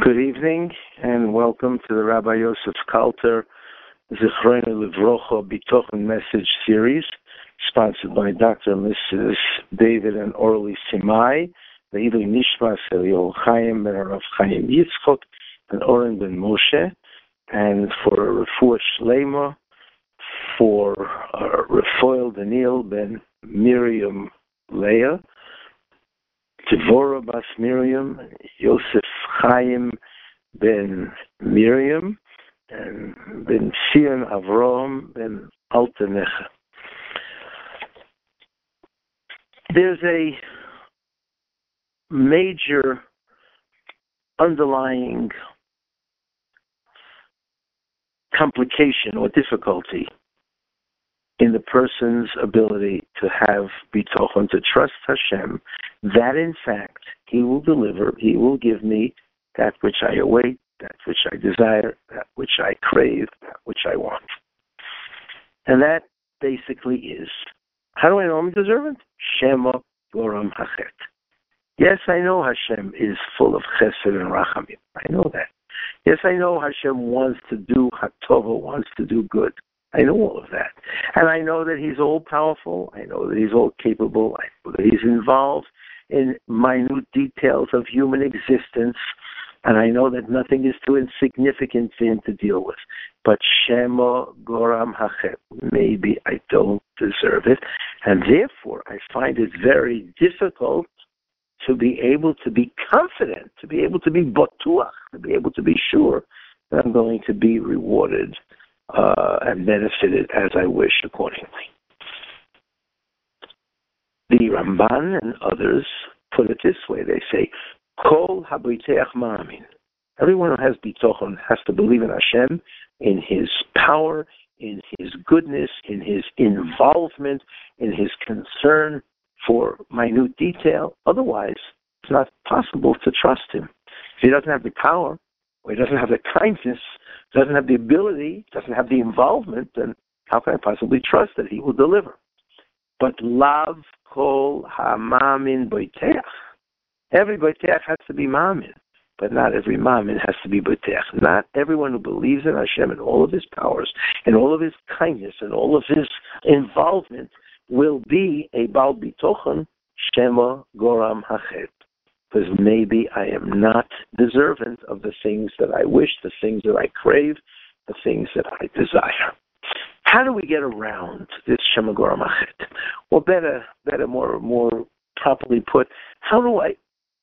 Good evening and welcome to the Rabbi Yosef Kalter Zichronu Livrocha Bitochen Message Series, sponsored by Dr. and Mrs. David and Orly Simai, the Ilui Nishmas Eliyahu Chaim ben Rav Chaim Yitzchok and Oren ben Moshe, and for Refuah Shlema for Rafael Daniel ben Miriam Leah, Tivora Bas Miriam, Yosef Chaim ben Miriam, and ben Sion Avram ben Altanecha. There's a major underlying complication or difficulty in the person's ability to have bitochen, to trust Hashem, that in fact He will deliver, He will give me that which I await, that which I desire, that which I crave, that which I want. And that basically is, how do I know I'm deserving? Shema Goram Hachet. Yes, I know Hashem is full of chesed and rachamim. I know that. Yes, I know Hashem wants to do hatova, wants to do good. I know all of that. And I know that He's all-powerful. I know that He's all-capable. I know that He's involved in minute details of human existence. And I know that nothing is too insignificant for Him to deal with. But Shema Goram Hachet, maybe I don't deserve it. And therefore, I find it very difficult to be able to be confident, to be able to be batuach, to be able to be sure that I'm going to be rewarded and benefited as I wish accordingly. The Ramban and others put it this way. They say, Kol haboiteach ma'amin. Everyone who has bitochen has to believe in Hashem, in His power, in His goodness, in His involvement, in His concern for minute detail. Otherwise, it's not possible to trust Him. If He doesn't have the power, or He doesn't have the kindness, doesn't have the ability, doesn't have the involvement, then how can I possibly trust that He will deliver? But lav kol ha'mamin boiteach. Every boiteach has to be mamin, but not every mamin has to be boiteach. Not everyone who believes in Hashem and all of His powers and all of His kindness and all of His involvement will be a Baal Bitochen Shema Goram Hachet. Because maybe I am not deserving of the things that I wish, the things that I crave, the things that I desire. How do we get around this Shema Goram Hachet? Well, better, more properly put, how do I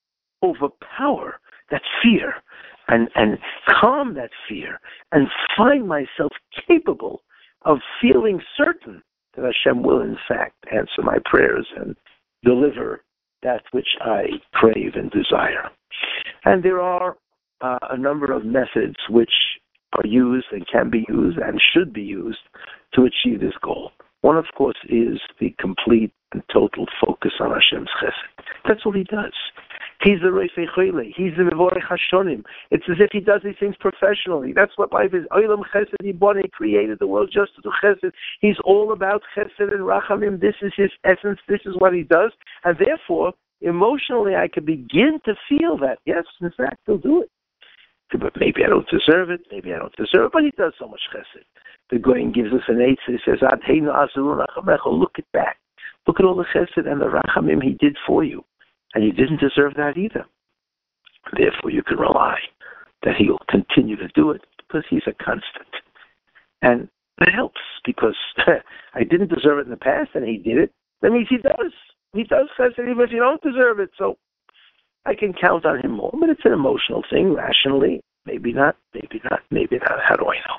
overpower that fear and calm that fear and find myself capable of feeling certain that Hashem will in fact answer my prayers and deliver that which I crave and desire? And there are a number of methods which are used and can be used and should be used to achieve this goal. One, of course, is the complete and total focus on Hashem's chesed. That's what He does. He's the Reifei Choyle. He's the Mevorech Hashonim. It's as if He does these things professionally. That's what life is. Olam Chesed Yibone. He created the world just to do Chesed. He's all about Chesed and Rachamim. This is His essence. This is what He does. And therefore, emotionally, I can begin to feel that, yes, in fact, He'll do it. But maybe I don't deserve it. Maybe I don't deserve it. But He does so much Chesed. The Goyen gives us an eight. He says, look at that. Look at all the Chesed and the Rachamim He did for you. And you didn't deserve that either. Therefore, you can rely that He will continue to do it because He's a constant. And that helps because I didn't deserve it in the past and He did it. That means He does. He does chesed even if you don't deserve it. So I can count on Him more. But it's an emotional thing, rationally. Maybe not. How do I know?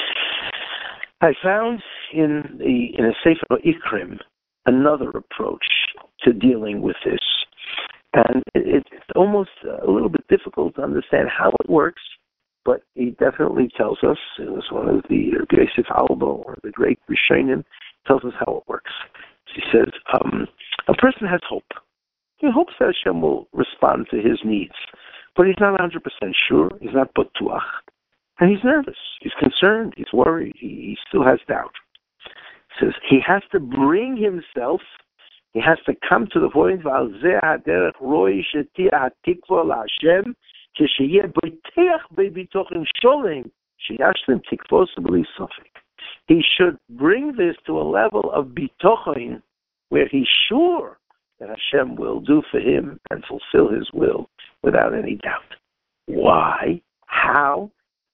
I found in a Sefer Ikrim another approach to dealing with this. And it's almost a little bit difficult to understand how it works, but he definitely tells us, it was one of the Yosef Albo, or the great Rishonim, tells us how it works. He says, a person has hope. He hopes that Hashem will respond to his needs, but he's not 100% sure. He's not batuach. And he's nervous. He's concerned. He's worried. He still has doubt. He says he has to bring himself. He has to come to the point, כשיהיה בוטח בביטוחים שולים, שישלים תקפוס בלי ספק. He should bring this to a level of bitochen where he's sure that Hashem will do for him and fulfill his will without any doubt. Why? How?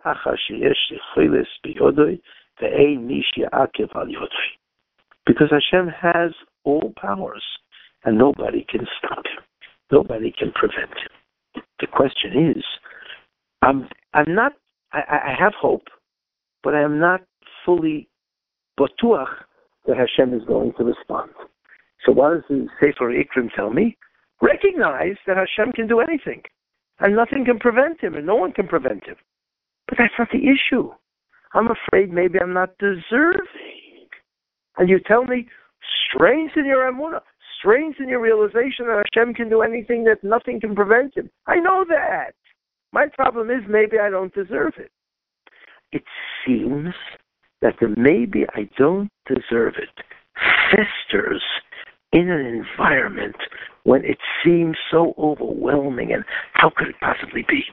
Because Hashem has all powers and nobody can stop him. Nobody can prevent him. The question is, I have hope, but I am not fully batuach that Hashem is going to respond. So what does the Sefer Ikrim tell me? Recognize that Hashem can do anything, and nothing can prevent him, and no one can prevent him. But that's not the issue. I'm afraid maybe I'm not deserving. And you tell me, strengthen your emunah, strengthen your realization that Hashem can do anything, that nothing can prevent him. I know that. My problem is maybe I don't deserve it. It seems that the maybe I don't deserve it festers in an environment when it seems so overwhelming, and how could it possibly be?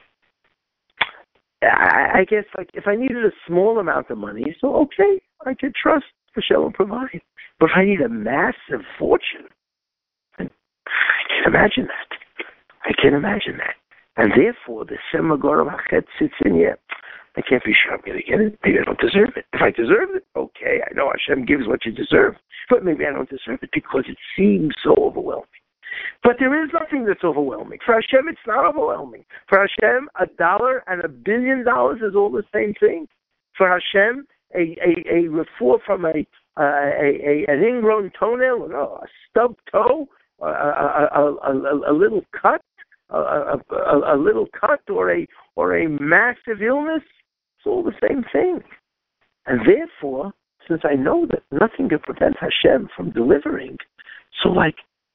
I guess, like, if I needed a small amount of money, so okay, I could trust Hashem will provide. But if I need a massive fortune, I can't imagine that. I can't imagine that. And therefore, the Semagor Hachet sits in here. I can't be sure I'm going to get it. Maybe I don't deserve it. If I deserve it, okay, I know Hashem gives what you deserve. But maybe I don't deserve it because it seems so overwhelming. But there is nothing that's overwhelming. For Hashem, it's not overwhelming. For Hashem, $1 and $1 billion is all the same thing. For Hashem, a refuah from an ingrown toenail, a stubbed toe, a little cut, a little cut, or a massive illness, it's all the same thing. And therefore, since I know that nothing can prevent Hashem from delivering, so like,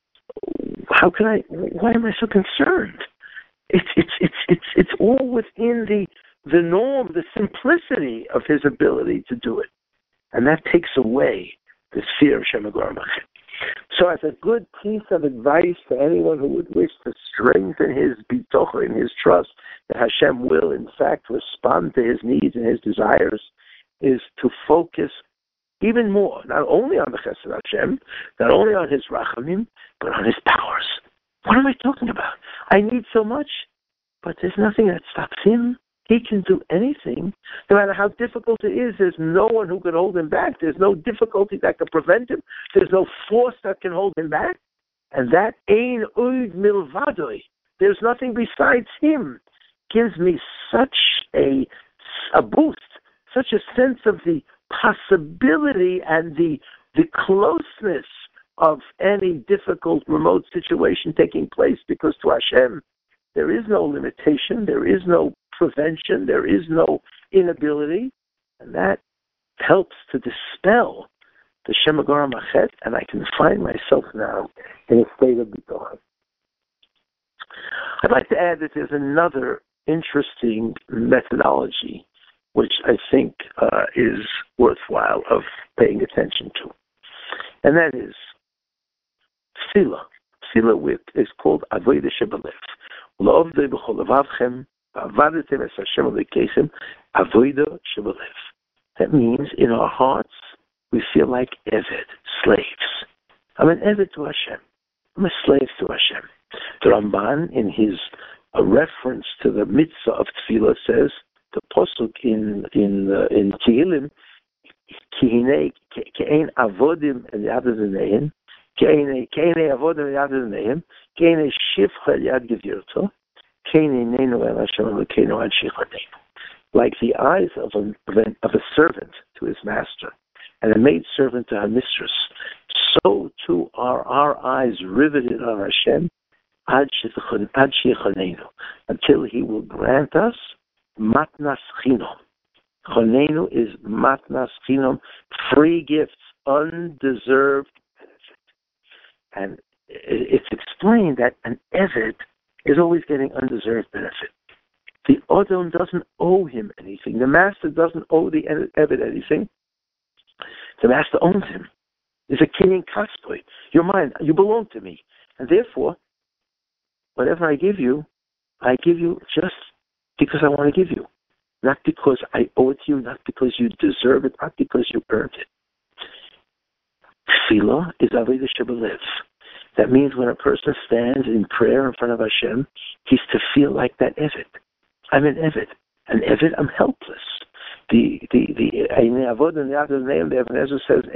why am I so concerned? It's all within the norm, the simplicity of his ability to do it. And that takes away this fear of Shemagor Machet. So as a good piece of advice for anyone who would wish to strengthen his bitocha and his trust that Hashem will in fact respond to his needs and his desires, is to focus even more, not only on the Chesed Hashem, not only on his rachamim, but on his powers. What am I talking about? I need so much, but there's nothing that stops him. He can do anything. No matter how difficult it is, there's no one who can hold him back. There's no difficulty that can prevent him. There's no force that can hold him back. And that ein oid milvadoi, there's nothing besides him, gives me such a boost, such a sense of the possibility and the closeness of any difficult remote situation taking place, because to Hashem there is no limitation, there is no prevention, there is no inability, and that helps to dispel the Shemagor Machet, and I can find myself now in a state of bitochen. I'd like to add that there's another interesting methodology which I think is worthwhile of paying attention to. And that is tefillah. Tefillah is called Avodah Shebelev. L'ovdei b'chol levavchem, v'avadetem es Hashem Elokeichem, Avodah Shebelev. That means in our hearts we feel like Eved, slaves. I'm an Eved to Hashem. I'm a slave to Hashem. The Ramban, in his reference to the mitzvah of tefillah, says, the pasuk in Tehillim, Kihinei ke'ein avodim yad zeneim, ke'ein avodim yad zeneim, ke'ein shivcha yad gevirto, ke'ein neinu el Hashem Elokeinu ad shichaneinu. Like the eyes of a servant to his master, and a maid servant to her mistress, so too are our eyes riveted on Hashem ad shichaneinu, until he will grant us matnas chinom. Chonenu is matnas chinom, free gifts, undeserved benefit. And it's explained that an Eved is always getting undeserved benefit. The Odom doesn't owe him anything. The master doesn't owe the Eved anything. The master owns him. He's a kinyan kaspoy. You're mine. You belong to me. And therefore, whatever I give you, I give you just because I want to give you. Not because I owe it to you, not because you deserve it, not because you earned it. Tefillah is avodah shebelev. That means when a person stands in prayer in front of Hashem, he's to feel like that Eved. I'm an Eved. An Eved, I'm helpless. The Avod and the Avod name, the Ibn Ezra says,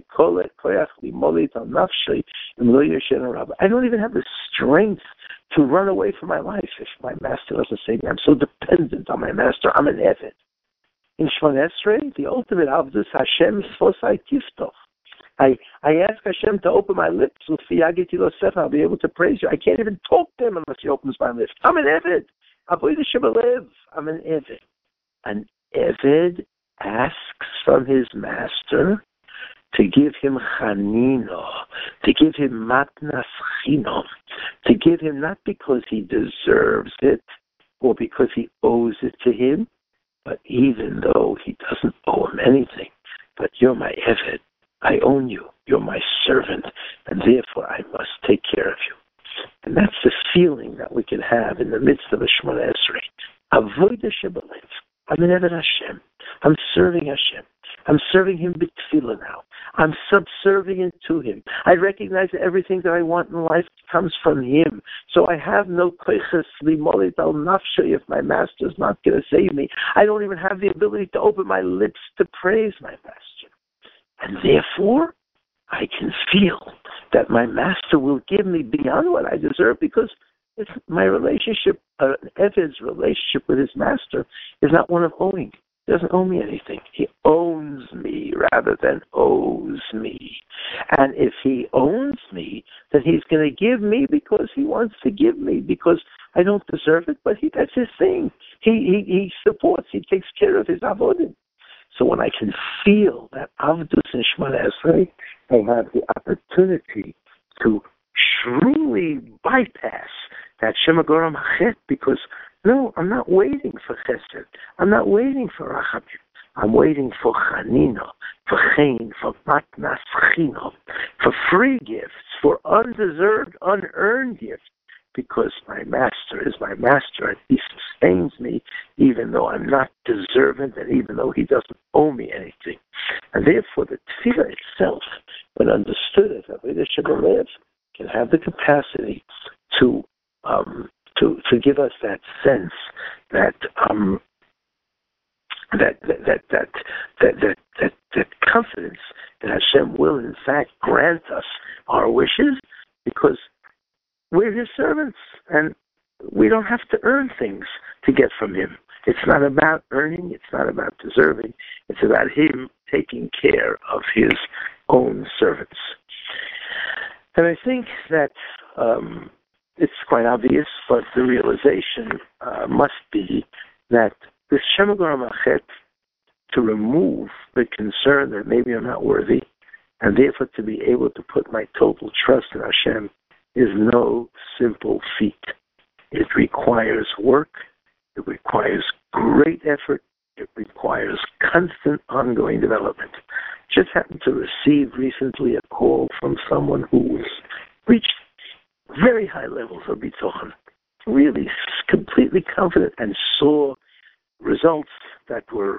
I don't even have the strength to run away from my life if my master doesn't save me. I'm so dependent on my master. I'm an Eved. In Shemona Esrei, the ultimate Avdus, Hashem Sfosai Tiftoch. I ask Hashem to open my lips. I'll be able to praise you. I can't even talk to him unless he opens my lips. I'm an Eved. Avodah shebelev. I'm an Eved. An Eved asks from his master to give him chanino, to give him matnas chinom, to give him not because he deserves it or because he owes it to him, but even though he doesn't owe him anything. But you're my Eved. I own you. You're my servant, and therefore I must take care of you. And that's the feeling that we can have in the midst of a Shemona Esrei. Avodah shebelev. I'm an Eved Hashem. I'm serving Hashem. I'm serving Him b'tefillah now. I'm subservient to Him. I recognize that everything that I want in life comes from Him. So I have no koiches limolit al nafshay if my master's not going to save me. I don't even have the ability to open my lips to praise my master. And therefore, I can feel that my master will give me beyond what I deserve because it's my relationship, Eved's relationship with his master, is not one of owing. He doesn't owe me anything. He owns me rather than owes me. And if he owns me, then he's going to give me because he wants to give me, because I don't deserve it, but that's his thing. He supports, he takes care of his avodim. So when I can feel that Avdus and Shemona Esrei, I have the opportunity to truly bypass that Shema Goram Hachet, because no, I'm not waiting for Chesed. I'm not waiting for Rachamim. I'm waiting for Chanino, for Chain, for Matnas Chino, for free gifts, for undeserved, unearned gifts, because my master is my master and he sustains me even though I'm not deserving and even though he doesn't owe me anything. And therefore the tefillah itself, when understood as avodah shebelev, can have the capacity to give us that sense that confidence that Hashem will in fact grant us our wishes, because we're His servants, and we don't have to earn things to get from Him. It's not about earning. It's not about deserving. It's about Him taking care of His own servants. And I think that it's quite obvious, but the realization must be that this Shema Goram Hachet, to remove the concern that maybe I'm not worthy, and therefore to be able to put my total trust in Hashem, is no simple feat. It requires work. It requires great effort. It requires constant, ongoing development. Just happened to receive recently a call from someone who reached very high levels of bitachon, really completely confident, and saw results that were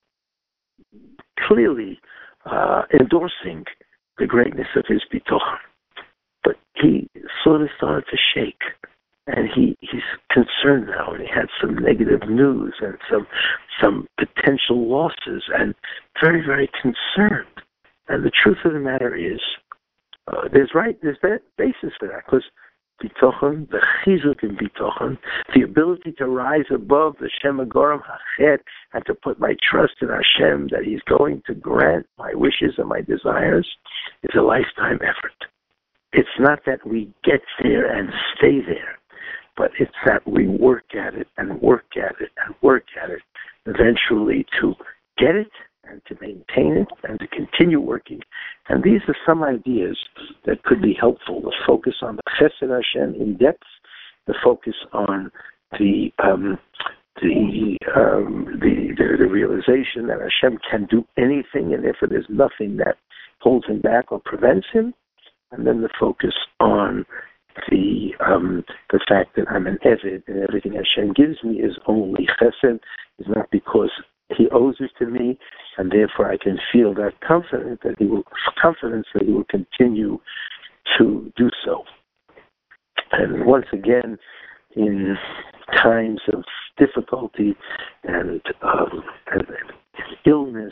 clearly endorsing the greatness of his bitachon. But he sort of started to shake, and he's concerned now, and he had some negative news and some potential losses, and very, very concerned. And the truth of the matter is, there's that basis for that, because bitachon, the chizuk in bitachon, the ability to rise above the Shema Goram Hachet and to put my trust in Hashem that He's going to grant my wishes and my desires, is a lifetime effort. It's not that we get there and stay there, but it's that we work at it and work at it and work at it, eventually to get it and to maintain it and to continue working. And these are some ideas that could be helpful. The focus on the Chesed Hashem in depth, the focus on the realization that Hashem can do anything, and therefore there's nothing that holds Him back or prevents Him. And then the focus on the fact that I'm an Eved and everything Hashem gives me is only Chesed, is not because He owes it to me, and therefore I can feel that confidence that He will continue to do so. And once again, in times of difficulty and illness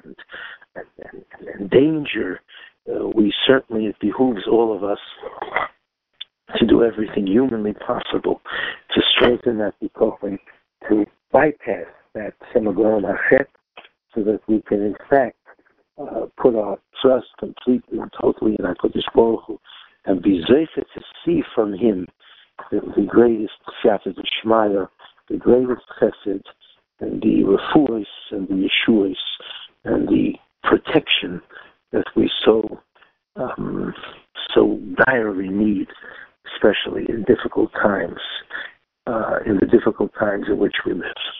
and danger, it behooves all of us to do everything humanly possible to strengthen that bikochen, to bypass that semagon hachet, so that we can in fact put our trust completely and totally in HaKadosh Baruch Hu, and be zeichet to see from Him the greatest Siyata D'Shmaya, the greatest Chesed, and the refuahs and the yeshuas and the protection that we so direly need, especially in difficult times, in the difficult times in which we live.